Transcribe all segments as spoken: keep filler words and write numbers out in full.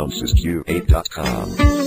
Bounces Q eight dot com.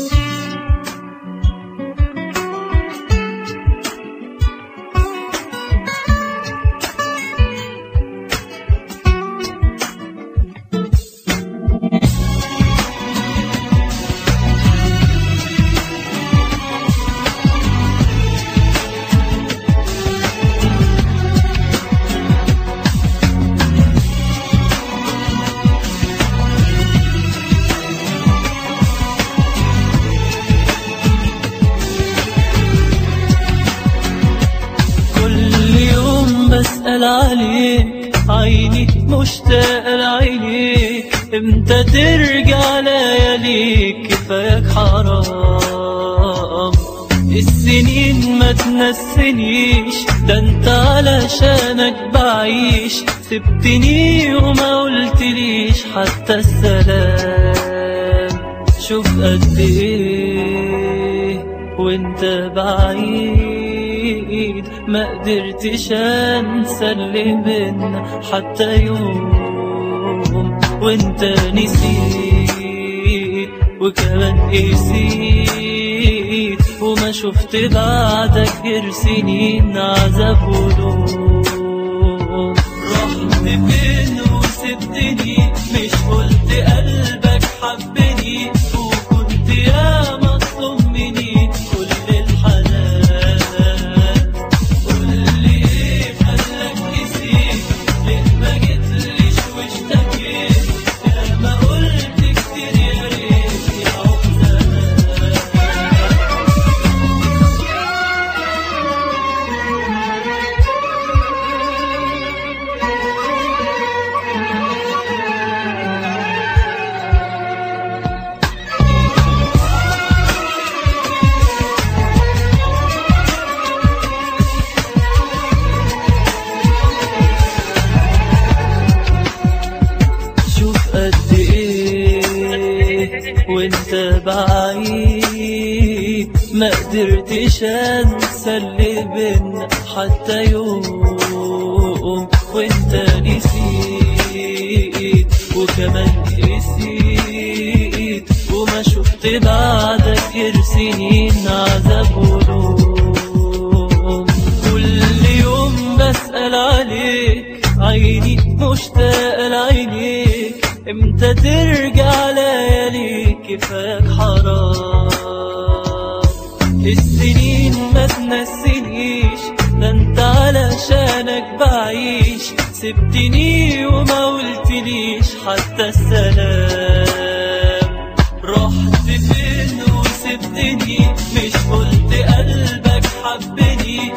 بسأل عليك عيني مشتاق لعينيك، امتى ترجع لياليك؟ كفاياك حرام السنين ما تنسنيش، ده انت علشانك بعيش، سبتني وما قلتليش حتى السلام. شوف قد ايه وانت بعيد، ما قدرتش انسى اللي بينا حتى يوم، وانت نسيت وكمان قسيت، وما شفت بعدك غير سنين عذاب ولوم. رحت فين وسبتني؟ مش قلت قلبك حبني، وكنت يا مطلوب مني كل وانت بعيد، ما قدرتش انسى اللي بينا حتى يوم، وانت نسيت وكمان قسيت، وما شفت بعدك غير سنين عذاب ولوم. كل يوم بسأل عليك عيني مشتاق لعينيك، امتى ترجع لياليك؟ كفاياك حرام السنين ما تنسنيش، ده انت علشانك بعيش، سبتني وما قلتليش حتى السلام. رحت فين وسبتني؟ مش قلت قلبك حبني،